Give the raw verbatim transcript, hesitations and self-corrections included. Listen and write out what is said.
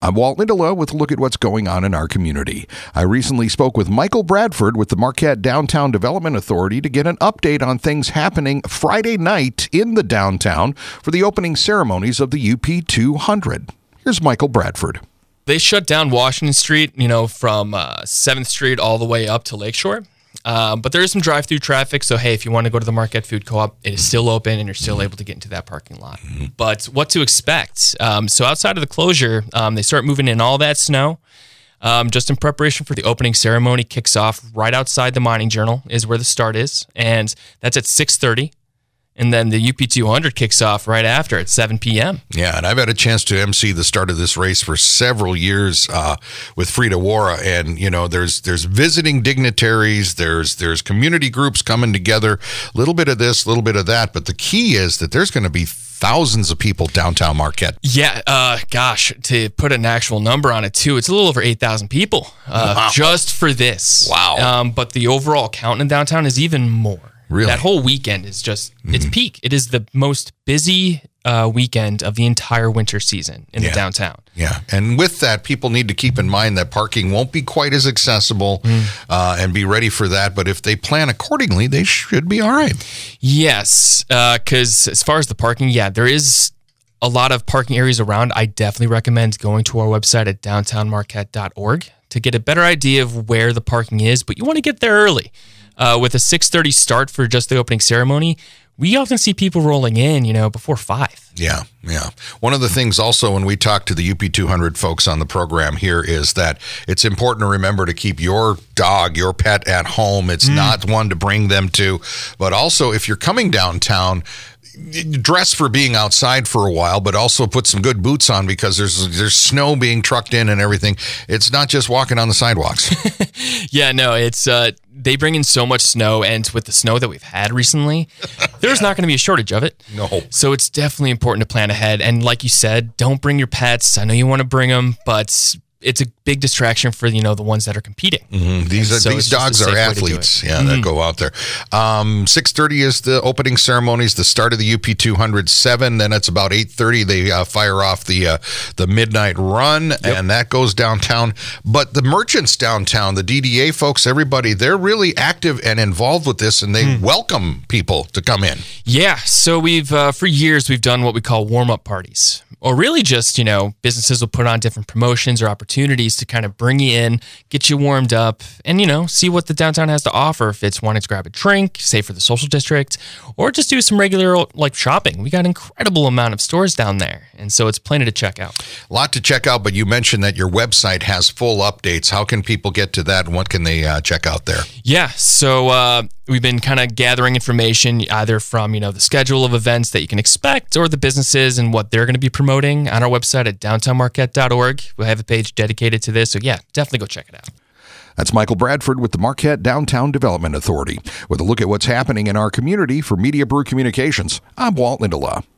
I'm Walt Lindelof with a look at what's going on in our community. I recently spoke with Michael Bradford with the Marquette Downtown Development Authority to get an update on things happening Friday night in the downtown for the opening ceremonies of the U P two hundred. Here's Michael Bradford. They shut down Washington Street, you know, from uh, seventh Street all the way up to Lakeshore. Uh, but there is some drive-through traffic, so hey, if you want to go to the Marquette Food Co-op, it is still open and you're still able to get into that parking lot. Mm-hmm. But what to expect? Um, so outside of the closure, um, they start moving in all that snow. Um, just in preparation for the opening ceremony, kicks off right outside the Mining Journal is where the start is, and that's at six thirty. And then the U P two hundred kicks off right after at seven p.m. Yeah, and I've had a chance to emcee the start of this race for several years uh, with Frida Wara, and you know, there's there's visiting dignitaries, there's there's community groups coming together, a little bit of this, a little bit of that, but the key is that there's going to be thousands of people downtown Marquette. Yeah, uh, gosh, to put an actual number on it too, it's a little over eight thousand people uh, wow. just for this. Wow. Um, but the overall count in downtown is even more. Really? That whole weekend is just, mm-hmm. it's peak. It is the most busy uh, weekend of the entire winter season in yeah. the downtown. Yeah. And with that, people need to keep in mind that parking won't be quite as accessible mm. uh, and be ready for that. But if they plan accordingly, they should be all right. Yes. Because uh, as far as the parking, yeah, there is a lot of parking areas around. I definitely recommend going to our website at downtown marquette dot org to get a better idea of where the parking is. But you want to get there early. Uh, with a six thirty start for just the opening ceremony, we often see people rolling in, you know, before five. Yeah, yeah. One of the things also when we talk to the U P two hundred folks on the program here is that it's important to remember to keep your dog, your pet at home. It's mm. not one to bring them to. But also, if you're coming downtown, dress for being outside for a while, but also put some good boots on because there's there's snow being trucked in and everything. It's not just walking on the sidewalks. Yeah, no, it's uh, they bring in so much snow, and with the snow that we've had recently, there's yeah. not going to be a shortage of it. No. So it's definitely important to plan ahead. And like you said, don't bring your pets. I know you want to bring them, but it's a big distraction for, you know, the ones that are competing. Mm-hmm. These are, so these dogs are athletes, yeah, mm-hmm. that go out there. Um, six thirty is the opening ceremonies, the start of the U P two hundred seven. Then it's about eight thirty. They uh, fire off the uh, the midnight run, yep. and that goes downtown. But the merchants downtown, the D D A folks, everybody, they're really active and involved with this, and they mm. welcome people to come in. Yeah, so we've uh, for years we've done what we call warm-up parties. Or really just, you know, businesses will put on different promotions or opportunities to kind of bring you in, get you warmed up, and, you know, see what the downtown has to offer. If it's wanting to grab a drink, say for the social district, or just do some regular, like, shopping. We got an incredible amount of stores down there, and so it's plenty to check out. A lot to check out, but you mentioned that your website has full updates. How can people get to that, and what can they uh, check out there? Yeah, so uh, we've been kind of gathering information either from, you know, the schedule of events that you can expect or the businesses and what they're going to be promoting on our website at downtown marquette dot org. We'll have a page dedicated to this. So yeah, definitely go check it out. That's Michael Bradford with the Marquette Downtown Development Authority with a look at what's happening in our community for Media Brew Communications. I'm Walt Lindelof.